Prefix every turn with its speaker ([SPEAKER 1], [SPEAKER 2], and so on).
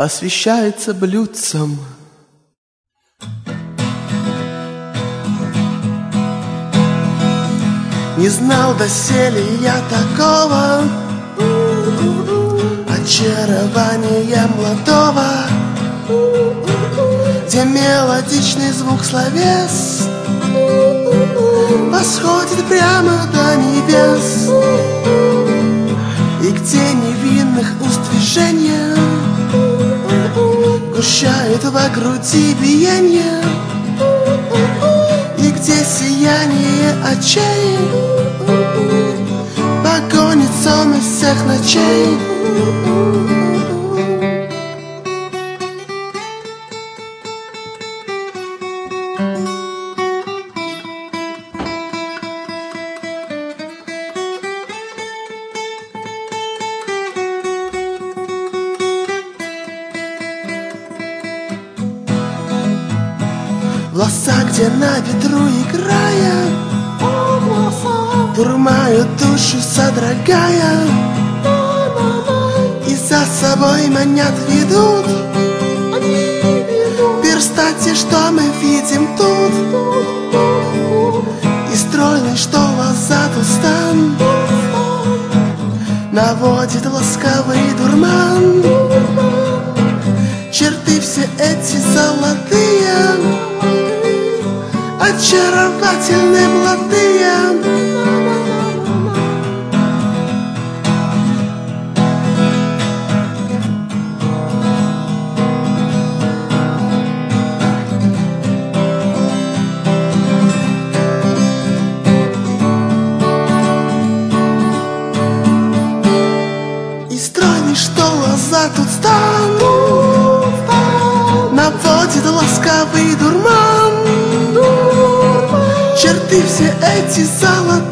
[SPEAKER 1] посвящается блюдцам. Не знал доселе я такого очарования молодого, где мелодичный звук словес восходит прямо до небес, и где невинных уст движения гущает во груди биение, и где сияние очей погонит сон из всех ночей. Волоса, где на ветру играя, дурмают душу содрогая, и за собой манят, ведут перстати, что мы видим тут, и стройный, что лозатый стан наводит ласковый дурман. Черты все эти золотые, очаровательные, молодые. И стройный, что лоза тут стан наводит ласковый дурман. Черты все эти золотые,